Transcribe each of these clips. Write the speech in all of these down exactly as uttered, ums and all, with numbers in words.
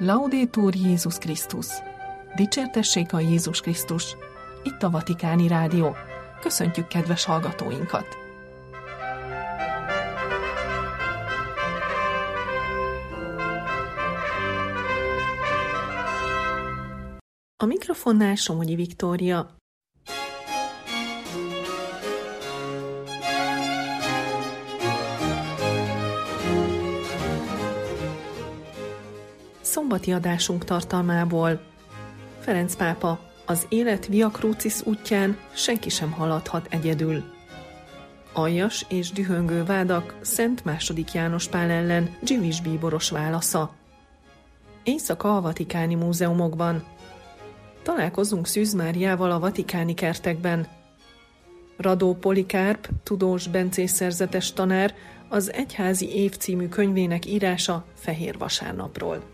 Laudetur Jézus Krisztus! Dicsértessék a Jézus Krisztus! Itt a Vatikáni Rádió. Köszöntjük kedves hallgatóinkat! A mikrofonnál Somogyi Viktória. Szombati adásunk tartalmából: Ferenc pápa, az élet Via Crucis útján senki sem haladhat egyedül. Aljas és dühöngő vádak Szent második János Pál ellen Givis bíboros válasza. Éjszaka a vatikáni múzeumokban. Találkozunk Szűz Máriával a vatikáni kertekben. Radó Polikárp, tudós bencés szerzetes tanár, az Egyházi év című könyvének írása Fehér vasárnapról.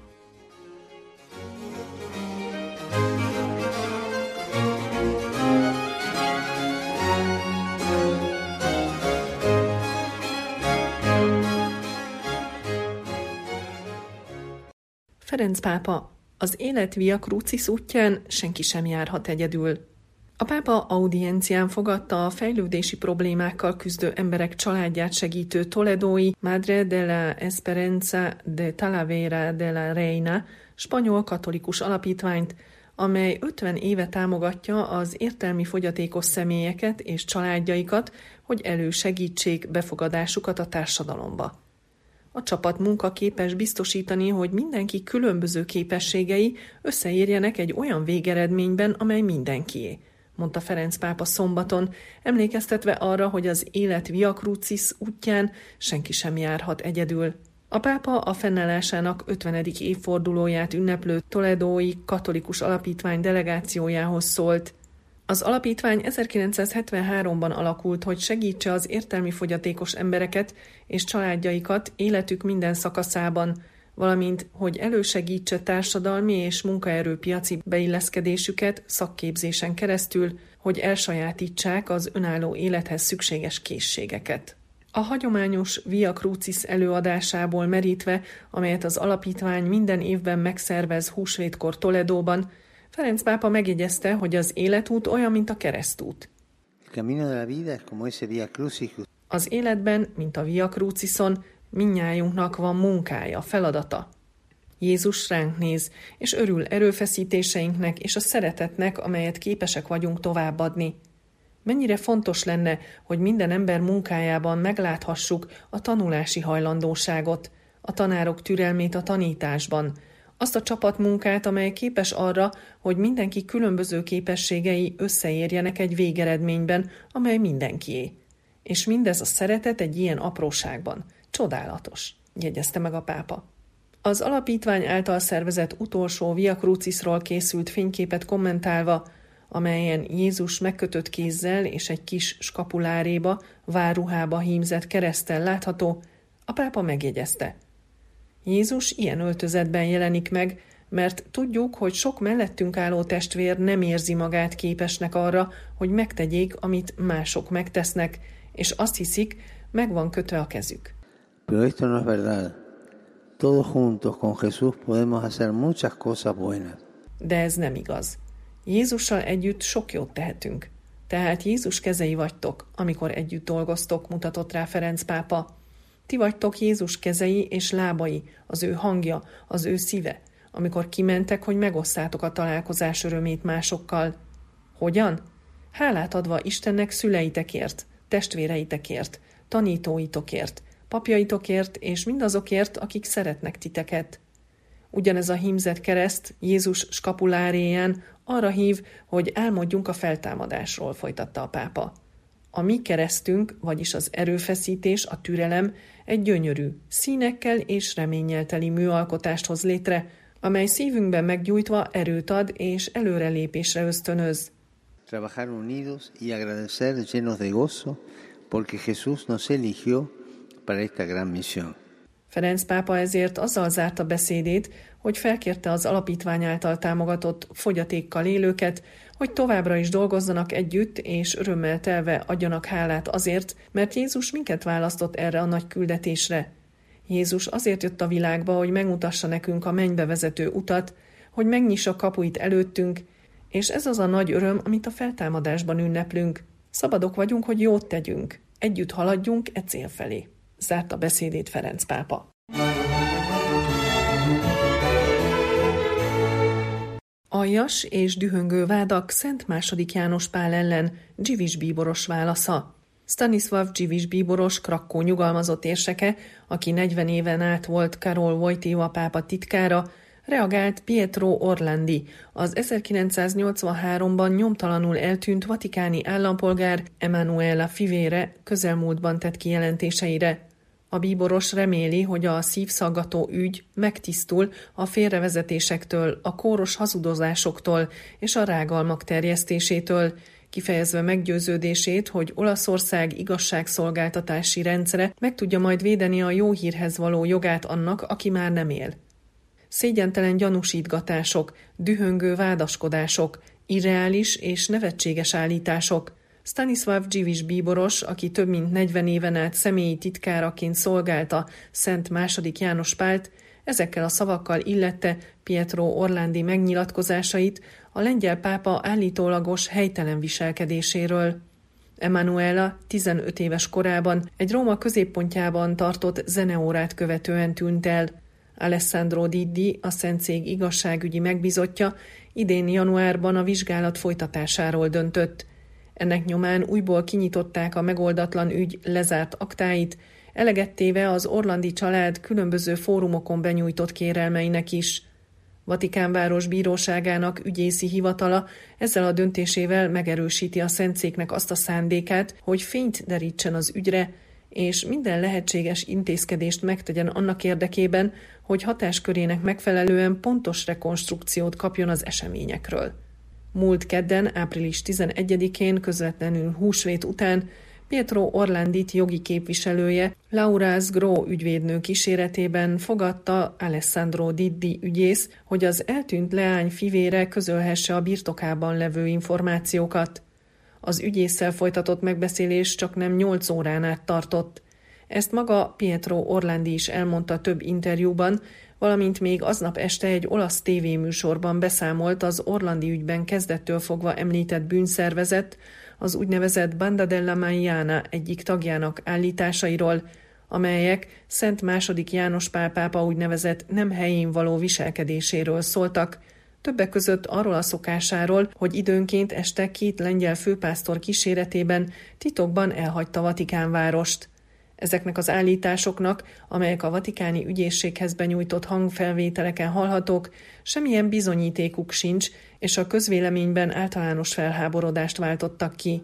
Ferenc pápa, az élet Via Crucis útján senki sem járhat egyedül. A pápa audiencián fogadta a fejlődési problémákkal küzdő emberek családját segítő toledói Madre de la Esperanza de Talavera de la Reina spanyol katolikus alapítványt, amely ötven éve támogatja az értelmi fogyatékos személyeket és családjaikat, hogy elősegítsék befogadásukat a társadalomba. A csapat munka képes biztosítani, hogy mindenki különböző képességei összeérjenek egy olyan végeredményben, amely mindenkié, mondta Ferenc pápa szombaton, emlékeztetve arra, hogy az élet Via Crucis útján senki sem járhat egyedül. A pápa a fennállásának ötvenedik évfordulóját ünneplő toledói katolikus alapítvány delegációjához szólt. Az alapítvány ezerkilencszázhetvenháromban alakult, hogy segítse az értelmi fogyatékos embereket és családjaikat életük minden szakaszában, valamint hogy elősegítse társadalmi és munkaerőpiaci beilleszkedésüket szakképzésen keresztül, hogy elsajátítsák az önálló élethez szükséges készségeket. A hagyományos Via Crucis előadásából merítve, amelyet az alapítvány minden évben megszervez húsvétkor Toledóban, Ferenc pápa megjegyezte, hogy az életút olyan, mint a keresztút. Az életben, mint a Via Crucison, mindnyájunknak van munkája, feladata. Jézus ránk néz, és örül erőfeszítéseinknek és a szeretetnek, amelyet képesek vagyunk továbbadni. Mennyire fontos lenne, hogy minden ember munkájában megláthassuk a tanulási hajlandóságot, a tanárok türelmét a tanításban, azt a csapatmunkát, amely képes arra, hogy mindenki különböző képességei összeérjenek egy végeredményben, amely mindenkié. És mindez a szeretet egy ilyen apróságban. Csodálatos, jegyezte meg a pápa. Az alapítvány által szervezett utolsó Via Crucisról készült fényképet kommentálva, amelyen Jézus megkötött kézzel és egy kis skapuláréba, várruhába hímzett kereszttel látható, a pápa megjegyezte: Jézus ilyen öltözetben jelenik meg, mert tudjuk, hogy sok mellettünk álló testvér nem érzi magát képesnek arra, hogy megtegyék, amit mások megtesznek, és azt hiszik, meg van kötve a kezük. Pero esto no es verdad. Todos juntos con Jesús podemos hacer muchas cosas buenas. De ez nem igaz. Jézussal együtt sok jót tehetünk. Tehát Jézus kezei vagytok, amikor együtt dolgoztok, mutatott rá Ferenc pápa. Ti vagytok Jézus kezei és lábai, az ő hangja, az ő szíve, amikor kimentek, hogy megosszátok a találkozás örömét másokkal. Hogyan? Hálát adva Istennek szüleitekért, testvéreitekért, tanítóitokért, papjaitokért és mindazokért, akik szeretnek titeket. Ugyanez a hímzett kereszt Jézus skapuláréján arra hív, hogy álmodjunk a feltámadásról, folytatta a pápa. A mi keresztünk, vagyis az erőfeszítés, a türelem egy gyönyörű, színekkel és reménnyel teli műalkotást hoz létre, amely szívünkben meggyújtva erőt ad és előrelépésre ösztönöz. Trabajar unidos y agradecer llenos de gozo, porque Jesús nos eligió para esta gran misión. Ferenc pápa ezért azzal zárta beszédét, hogy felkérte az alapítvány által támogatott fogyatékkal élőket, hogy továbbra is dolgozzanak együtt, és örömmel telve adjanak hálát azért, mert Jézus minket választott erre a nagy küldetésre. Jézus azért jött a világba, hogy megmutassa nekünk a mennybe vezető utat, hogy megnyissa kapuit előttünk, és ez az a nagy öröm, amit a feltámadásban ünneplünk. Szabadok vagyunk, hogy jót tegyünk. Együtt haladjunk e cél felé. Zárta beszédét Ferenc pápa. Aljas és dühöngő vádak Szent második János Pál ellen, Dziwisz bíboros válasza. Stanisław Dziwisz bíboros, Krakkó nyugalmazott érseke, aki negyven éven át volt Karol Wojtyła pápa titkára, reagált Pietro Orlandi, az ezerkilencszáznyolcvanháromban nyomtalanul eltűnt vatikáni állampolgár Emanuela fivére közelmúltban tett kijelentéseire. A bíboros reméli, hogy a szívszaggató ügy megtisztul a félrevezetésektől, a kóros hazudozásoktól és a rágalmak terjesztésétől, kifejezve meggyőződését, hogy Olaszország igazságszolgáltatási rendszere meg tudja majd védeni a jó hírhez való jogát annak, aki már nem él. Szégyentelen gyanúsítgatások, dühöngő vádaskodások, irreális és nevetséges állítások. Stanisław Dziwisz bíboros, aki több mint negyven éven át személyi titkáraként szolgálta Szent második János Pált, ezekkel a szavakkal illette Pietro Orlandi megnyilatkozásait a lengyel pápa állítólagos helytelen viselkedéséről. Emanuela tizenöt éves korában egy Róma középpontjában tartott zeneórát követően tűnt el. Alessandro Diddi, a Szentszék igazságügyi megbízottja, idén januárban a vizsgálat folytatásáról döntött. Ennek nyomán újból kinyitották a megoldatlan ügy lezárt aktáit, eleget téve az Orlandi család különböző fórumokon benyújtott kérelmeinek is. Vatikánváros bíróságának ügyészi hivatala ezzel a döntésével megerősíti a Szentszéknek azt a szándékát, hogy fényt derítsen az ügyre, és minden lehetséges intézkedést megtegyen annak érdekében, hogy hatáskörének megfelelően pontos rekonstrukciót kapjon az eseményekről. Múlt kedden, április tizenegyedikén, közvetlenül húsvét után Pietro Orlandit jogi képviselője Laura Sgro ügyvédnő kíséretében fogadta Alessandro Diddi ügyész, hogy az eltűnt leány fivére közölhesse a birtokában levő információkat. Az ügyésszel folytatott megbeszélés csak nem nyolc órán át tartott. Ezt maga Pietro Orlandi is elmondta több interjúban, valamint még aznap este egy olasz tévéműsorban beszámolt az Orlandi ügyben kezdettől fogva említett bűnszervezet, az úgynevezett Banda della Magliana egyik tagjának állításairól, amelyek Szent második János Pál pápa úgynevezett nem helyén való viselkedéséről szóltak, többek között arról a szokásáról, hogy időnként este két lengyel főpásztor kíséretében titokban elhagyta Vatikánvárost. Ezeknek az állításoknak, amelyek a vatikáni ügyészséghez benyújtott hangfelvételeken hallhatók, semmilyen bizonyítékuk sincs, és a közvéleményben általános felháborodást váltottak ki.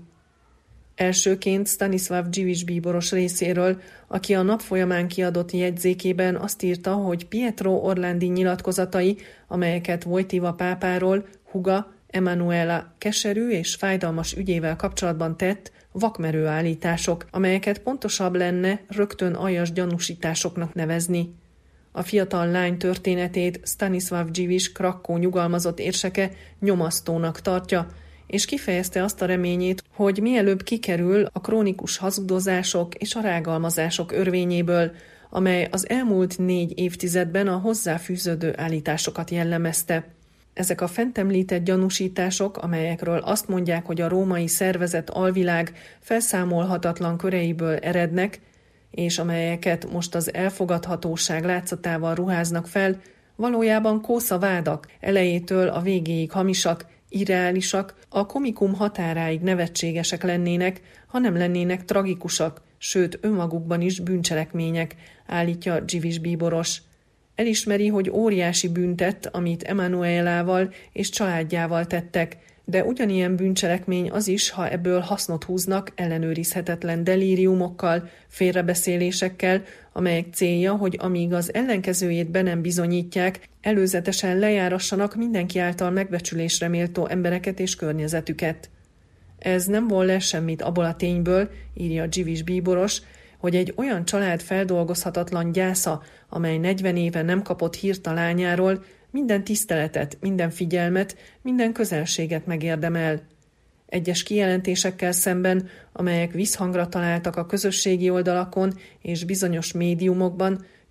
Elsőként Stanisław Dziwisz bíboros részéről, aki a nap folyamán kiadott jegyzékében azt írta, hogy Pietro Orlandi nyilatkozatai, amelyeket Wojtyła pápáról, húga Emanuela keserű és fájdalmas ügyével kapcsolatban tett, vakmerő állítások, amelyeket pontosabb lenne rögtön aljas gyanúsításoknak nevezni. A fiatal lány történetét Stanisław Dziwisz Krakkó nyugalmazott érseke nyomasztónak tartja, és kifejezte azt a reményét, hogy mielőbb kikerül a krónikus hazudozások és a rágalmazások örvényéből, amely az elmúlt négy évtizedben a hozzáfűződő állításokat jellemezte. Ezek a fent említett gyanúsítások, amelyekről azt mondják, hogy a római szervezet alvilág felszámolhatatlan köreiből erednek, és amelyeket most az elfogadhatóság látszatával ruháznak fel, valójában kósza vádak, elejétől a végéig hamisak, irreálisak, a komikum határáig nevetségesek lennének, ha nem lennének tragikusak, sőt önmagukban is bűncselekmények, állítja Dziwisz bíboros. Elismeri, hogy óriási bűntett, amit Emanuelával és családjával tettek, de ugyanilyen bűncselekmény az is, ha ebből hasznot húznak ellenőrizhetetlen delíriumokkal, félrebeszélésekkel, amelyek célja, hogy amíg az ellenkezőjét be nem bizonyítják, előzetesen lejárassanak mindenki által megbecsülésre méltó embereket és környezetüket. Ez nem von le semmit abból a tényből, írja Dziwisz bíboros, hogy egy olyan család feldolgozhatatlan gyásza, amely negyven éve nem kapott hírt a lányáról, minden tiszteletet, minden figyelmet, minden közelséget megérdemel. Egyes kijelentésekkel szemben, amelyek visszhangra találtak a közösségi oldalakon és bizonyos médiumokban,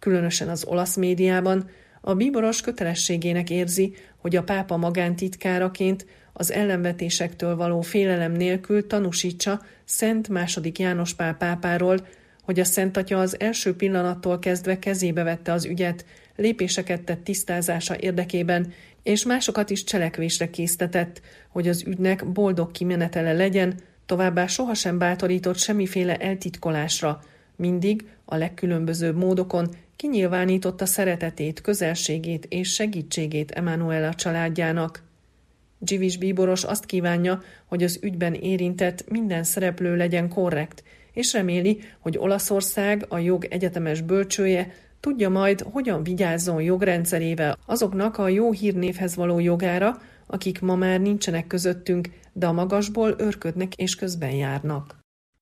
Különösen az olasz médiában a bíboros kötelességének érzi, hogy a pápa magántitkáraként az ellenvetésektől való félelem nélkül tanúsítsa Szent második János Pál pápáról, hogy a Szent Atya az első pillanattól kezdve kezébe vette az ügyet, lépéseket tett tisztázása érdekében, és másokat is cselekvésre késztetett, hogy az ügynek boldog kimenetele legyen, továbbá sohasem bátorított semmiféle eltitkolásra, mindig a legkülönbözőbb módokon kinyilvánította szeretetét, közelségét és segítségét Emanuela családjának. Dziwisz bíboros azt kívánja, hogy az ügyben érintett minden szereplő legyen korrekt, és reméli, hogy Olaszország, a jog egyetemes bölcsője, tudja majd, hogyan vigyázzon jogrendszerével azoknak a jó hírnévhez való jogára, akik ma már nincsenek közöttünk, de a magasból őrködnek és közben járnak.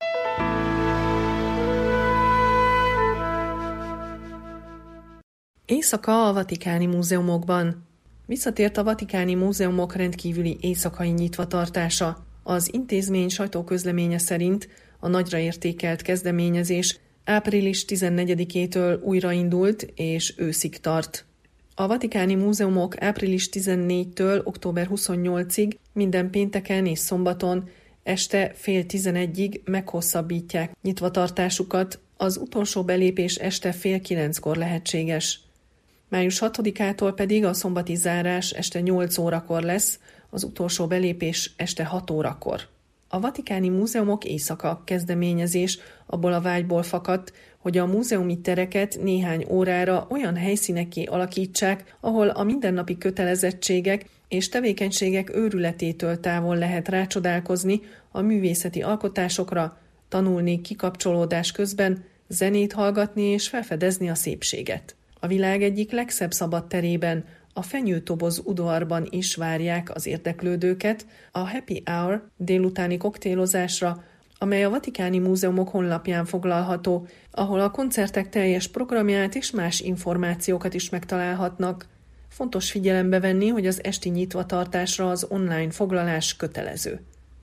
Éjszaka a vatikáni múzeumokban. Visszatért a vatikáni múzeumok rendkívüli éjszakai nyitvatartása. Az intézmény sajtóközleménye szerint a nagyra értékelt kezdeményezés április tizennegyedikétől újraindult és őszig tart. A vatikáni múzeumok április tizennégytől október huszonnyolcadikáig minden pénteken és szombaton este fél tizenegyig meghosszabbítják nyitvatartásukat, az utolsó belépés este fél kilenckor lehetséges. május hatodikától pedig a szombati zárás este nyolc órakor lesz, az utolsó belépés este hat órakor. A vatikáni múzeumok éjszaka kezdeményezés abból a vágyból fakadt, hogy a múzeumi tereket néhány órára olyan helyszínekké alakítsák, ahol a mindennapi kötelezettségek és tevékenységek őrületétől távol lehet rácsodálkozni a művészeti alkotásokra, tanulni kikapcsolódás közben, zenét hallgatni és felfedezni a szépséget. A világ egyik legszebb szabad terében, a Fenyőtoboz udvarban is várják az érdeklődőket a Happy Hour délutáni koktélozásra, amely a vatikáni múzeumok honlapján foglalható, ahol a koncertek teljes programját és más információkat is megtalálhatnak. Fontos figyelembe venni, hogy az esti nyitvatartásra az online foglalás kötelező.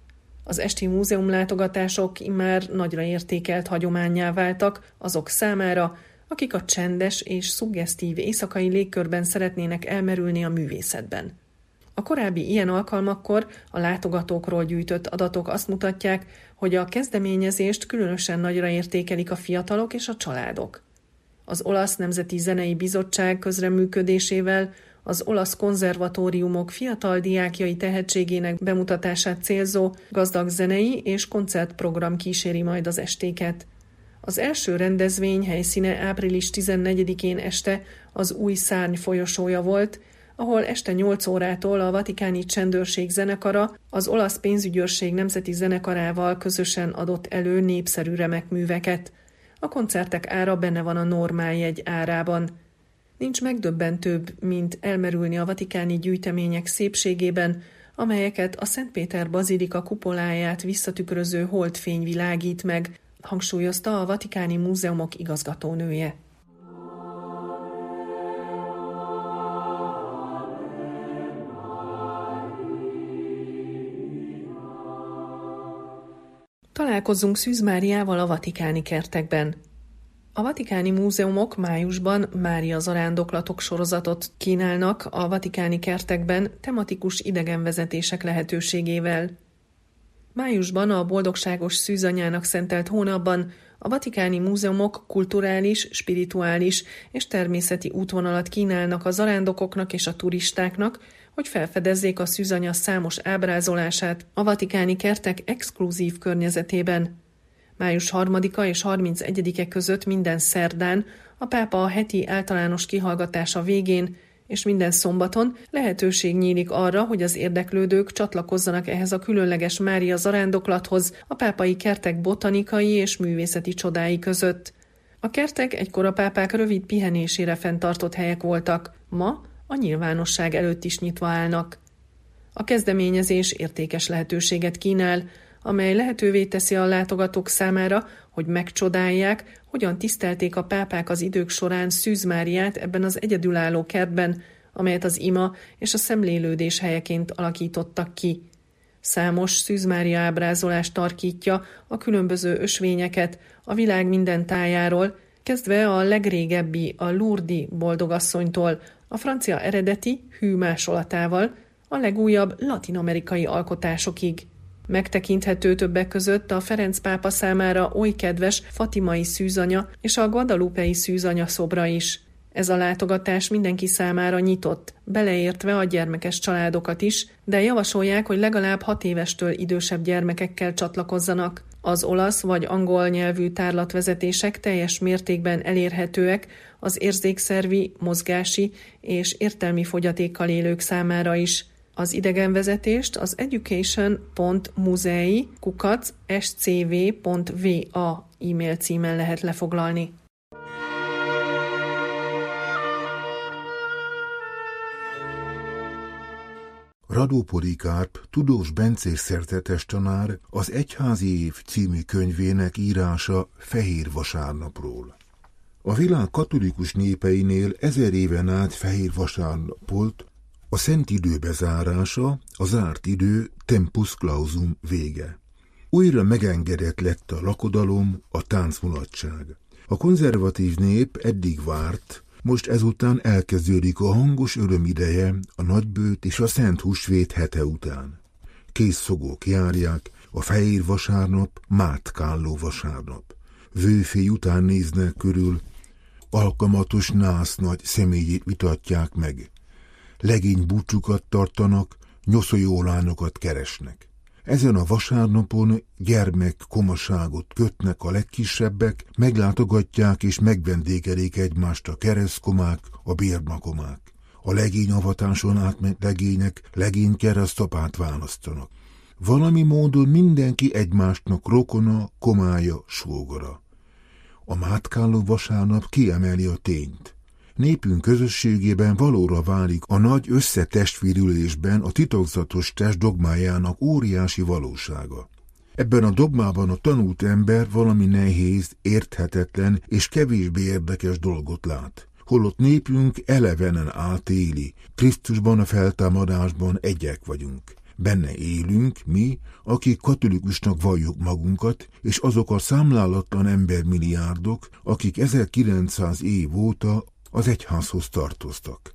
Az esti múzeumlátogatások immár nagyra értékelt hagyománnyá váltak azok számára, akik a csendes és szuggesztív éjszakai légkörben szeretnének elmerülni a művészetben. A korábbi ilyen alkalmakkor a látogatókról gyűjtött adatok azt mutatják, hogy a kezdeményezést különösen nagyra értékelik a fiatalok és a családok. Az Olasz Nemzeti Zenei Bizottság közreműködésével az olasz konzervatóriumok fiatal diákjai tehetségének bemutatását célzó gazdag zenei és koncertprogram kíséri majd az estéket. Az első rendezvény helyszíne április tizennegyedikén este az Új Szárny folyosója volt, ahol este nyolc órától a Vatikáni Csendőrség zenekara az olasz pénzügyőrség nemzeti zenekarával közösen adott elő népszerű remek műveket. A koncertek ára benne van a normáljegy árában. Nincs megdöbbentőbb, mint elmerülni a vatikáni gyűjtemények szépségében, amelyeket a Szent Péter bazilika kupoláját visszatükröző holdfény világít meg, hangsúlyozta a vatikáni múzeumok igazgatónője. Találkozzunk Szűz Máriával a vatikáni kertekben. A vatikáni múzeumok májusban Mária zarándoklatok sorozatot kínálnak a vatikáni kertekben tematikus idegenvezetések lehetőségével. Májusban a boldogságos szűzanyának szentelt hónapban a vatikáni múzeumok kulturális, spirituális és természeti útvonalat kínálnak a zarándokoknak és a turistáknak, hogy felfedezzék a szűzanya számos ábrázolását a vatikáni kertek exkluzív környezetében. május harmadika és harmincegyedike között minden szerdán a pápa a heti általános kihallgatása végén és minden szombaton lehetőség nyílik arra, hogy az érdeklődők csatlakozzanak ehhez a különleges Mária zarándoklathoz a pápai kertek botanikai és művészeti csodái között. A kertek egykor a pápák rövid pihenésére fenntartott helyek voltak, ma a nyilvánosság előtt is nyitva állnak. A kezdeményezés értékes lehetőséget kínál, amely lehetővé teszi a látogatók számára, hogy megcsodálják, hogyan tisztelték a pápák az idők során Szűz Máriát ebben az egyedülálló kertben, amelyet az ima és a szemlélődés helyeként alakítottak ki. Számos Szűz Mária ábrázolás tarkítja a különböző ösvényeket a világ minden tájáról, kezdve a legrégebbi, a Lourdes boldogasszonytól, a francia eredeti hű másolatával, a legújabb latin-amerikai alkotásokig. Megtekinthető többek között a Ferenc pápa számára oly kedves fatimai szűzanya és a guadalupei szűzanya szobra is. Ez a látogatás mindenki számára nyitott, beleértve a gyermekes családokat is, de javasolják, hogy legalább hat évestől idősebb gyermekekkel csatlakozzanak. Az olasz vagy angol nyelvű tárlatvezetések teljes mértékben elérhetőek az érzékszervi, mozgási és értelmi fogyatékkal élők számára is. Az idegenvezetést az education pont musei kukac s c v pont v a e-mail címen lehet lefoglalni. Radó Polikarp, tudós bencés szerzetes tanár az Egyházi év című könyvének írása Fehér vasárnapról. A világ katolikus népeinél ezer éven át Fehér vasárnap volt, a szent idő bezárása, a zárt idő tempus clausum vége. Újra megengedett lett a lakodalom, a táncmulatság. A konzervatív nép eddig várt, most ezután elkezdődik a hangos öröm ideje, a nagybőt és a szent húsvét hete után. Készszogók járják, a fehér vasárnap, mátkáló vasárnap. Vőfély után néznek körül, alkamatos nász nagy személyét vitatják meg. Legény búcsukat tartanak, nyoszolólányokat keresnek. Ezen a vasárnapon gyermek komaságot kötnek a legkisebbek, meglátogatják és megvendégelik egymást a keresztkomák, a bérmakomák. A legény avatáson átment legények legény keresztapát választanak. Valami módon mindenki egymásnak rokona, komája, sógora. A mátkáló vasárnap kiemeli a tényt. Népünk közösségében valóra válik a nagy összetestvérülésben a titokzatos test dogmájának óriási valósága. Ebben a dogmában a tanult ember valami nehéz, érthetetlen és kevésbé érdekes dolgot lát. Holott népünk elevenen átéli, Krisztusban a feltámadásban egyek vagyunk. Benne élünk mi, akik katolikusnak valljuk magunkat, és azok a számlálatlan embermilliárdok, akik ezerkilencszáz év óta az egyházhoz tartoztak.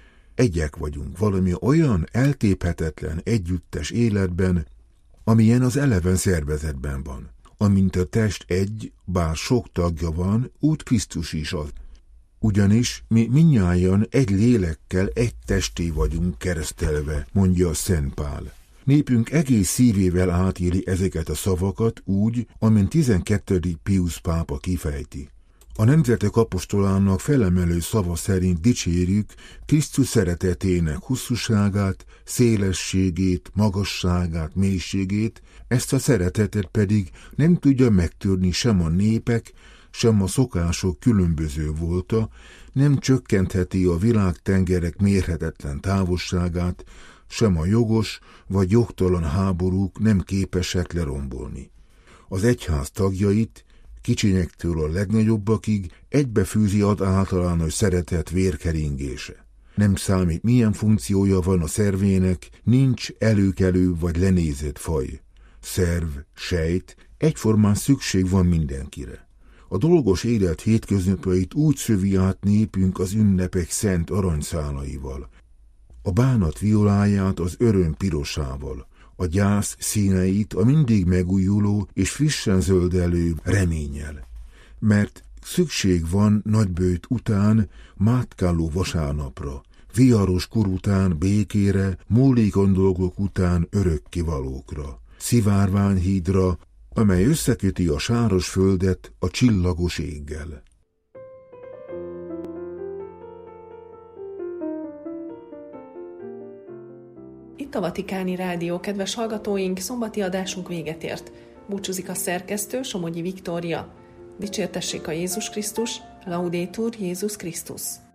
Egyek vagyunk valami olyan eltéphetetlen együttes életben, amilyen az eleven szervezetben van. Amint a test egy, bár sok tagja van, úgy Krisztus is az. Ugyanis mi mindnyájan egy lélekkel egy testé vagyunk keresztelve, mondja a Szent Pál. Népünk egész szívével átéli ezeket a szavakat úgy, amint tizenkettedik Piusz pápa kifejti. A nemzetek apostolának felemelő szava szerint dicsérjük Krisztus szeretetének hosszúságát, szélességét, magasságát, mélységét, ezt a szeretetet pedig nem tudja megtörni sem a népek, sem a szokások különböző volta, nem csökkentheti a világtengerek mérhetetlen távolságát, sem a jogos vagy jogtalan háborúk nem képesek lerombolni. Az egyház tagjait, kicsinyektől a legnagyobbakig egybefűzi ad általános szeretet vérkeringése. Nem számít, milyen funkciója van a szervének, nincs előkelő vagy lenézett faj. Szerv, sejt, egyformán szükség van mindenkire. A dolgos élet hétköznapjait úgy szövi át népünk az ünnepek szent aranyszálaival, a bánat violáját az öröm pirosával, a gyász színeit a mindig megújuló és frissen zöldelő reménnyel. Mert szükség van nagybőjt után mátkáló vasárnapra, viharos kor után békére, múlékony dolgok után örökkivalókra, szivárványhídra, amely összeköti a sáros földet a csillagos éggel. Itt a Vatikáni Rádió, kedves hallgatóink, szombati adásunk véget ért. Búcsúzik a szerkesztő, Somogyi Viktória. Dicsértessék a Jézus Krisztus, Laudetur Jézus Krisztus.